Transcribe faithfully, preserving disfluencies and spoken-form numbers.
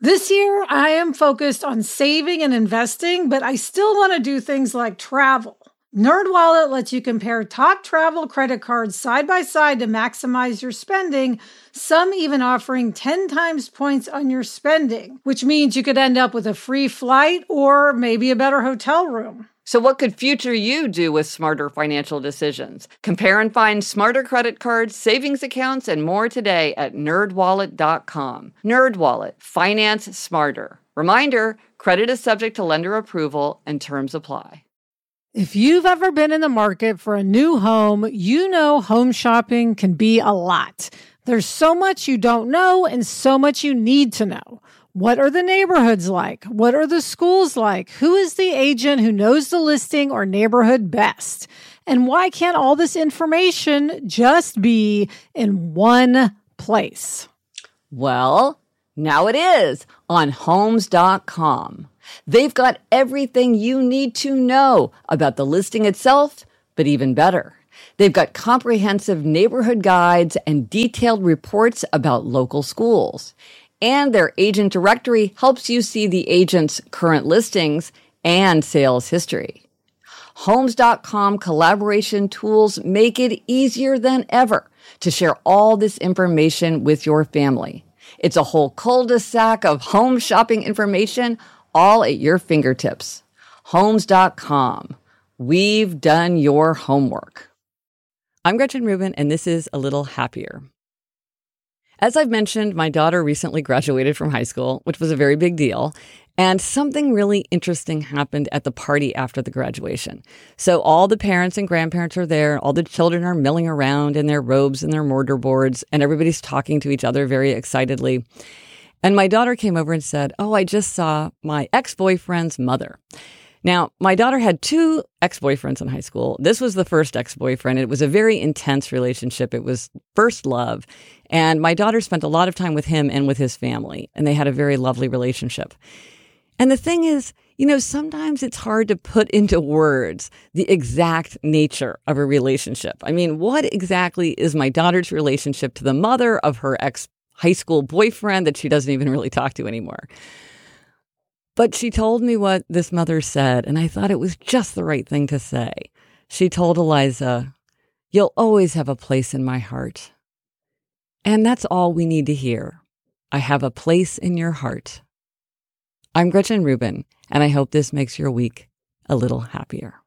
This year, I am focused on saving and investing, but I still want to do things like travel. NerdWallet lets you compare top travel credit cards side by side to maximize your spending, some even offering ten times points on your spending, which means you could end up with a free flight or maybe a better hotel room. So what could future you do with smarter financial decisions? Compare and find smarter credit cards, savings accounts, and more today at nerd wallet dot com. NerdWallet. Finance smarter. Reminder, credit is subject to lender approval and terms apply. If you've ever been in the market for a new home, you know home shopping can be a lot. There's so much you don't know and so much you need to know. What are the neighborhoods like? What are the schools like? Who is the agent who knows the listing or neighborhood best? And why can't all this information just be in one place? Well, now it is on homes dot com. They've got everything you need to know about the listing itself, but even better. They've got comprehensive neighborhood guides and detailed reports about local schools. And their agent directory helps you see the agent's current listings and sales history. homes dot com collaboration tools make it easier than ever to share all this information with your family. It's a whole cul-de-sac of home shopping information all at your fingertips. homes dot com. We've done your homework. I'm Gretchen Rubin, and this is A Little Happier. As I've mentioned, my daughter recently graduated from high school, which was a very big deal, and something really interesting happened at the party after the graduation. So all the parents and grandparents are there, all the children are milling around in their robes and their mortarboards, and everybody's talking to each other very excitedly. And my daughter came over and said, "Oh, I just saw my ex-boyfriend's mother." Now, my daughter had two ex-boyfriends in high school. This was the first ex-boyfriend. It was a very intense relationship. It was first love. And my daughter spent a lot of time with him and with his family, and they had a very lovely relationship. And the thing is, you know, sometimes it's hard to put into words the exact nature of a relationship. I mean, what exactly is my daughter's relationship to the mother of her ex-high school boyfriend that she doesn't even really talk to anymore? But she told me what this mother said, and I thought it was just the right thing to say. She told Eliza, "You'll always have a place in my heart." And that's all we need to hear. I have a place in your heart. I'm Gretchen Rubin, and I hope this makes your week a little happier.